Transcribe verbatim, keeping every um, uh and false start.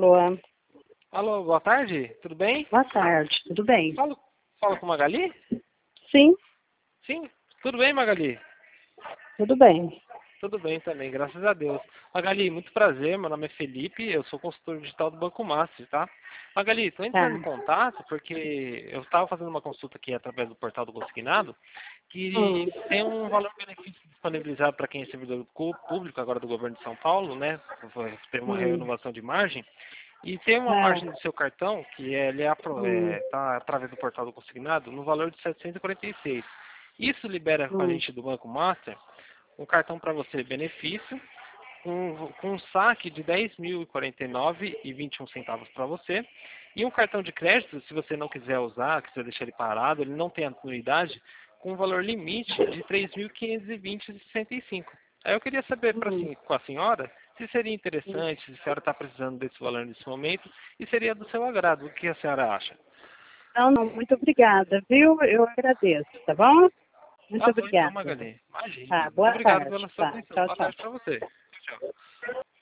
Alô, Alô, boa tarde, tudo bem? boa tarde, tudo bem? Falo, falo com Magali? Sim, Sim, tudo bem, Magali? tudo bem. Tudo bem também, graças a Deus. Magali, muito prazer, meu nome é Felipe, eu sou consultor digital do Banco Master, tá? Magali, estou entrando em Tá. contato porque eu estava fazendo uma consulta aqui através do portal do Consignado, que Hum, tem um valor benefício disponibilizado para quem é servidor cu- público agora do governo de São Paulo, né? Teve uma hum, renovação de margem. E tem uma é, margem do seu cartão que é, ele é, apro- hum, é, tá através do portal do consignado no valor de setecentos e quarenta e seis. Isso libera com a hum, gente do Banco Master um cartão para você benefício com, com um saque de dez mil e quarenta e nove e vinte e um centavos para você e um cartão de crédito, se você não quiser usar, quiser deixar ele parado, ele não tem anuidade, com um valor limite de três mil quinhentos e vinte e sessenta e cinco. Aí eu queria saber pra, hum, assim, com a senhora se seria hum. interessante, se a senhora está precisando desse valor nesse momento e seria do seu agrado. O que a senhora acha? Não, não, muito obrigada, viu? Eu agradeço, tá bom? Muito Tá bom então, obrigada. Magali. Imagina. Tá, Muito boa obrigado tarde. pela sua Tá, atenção. tchau, Boa tchau. tarde para você. Tchau, tchau.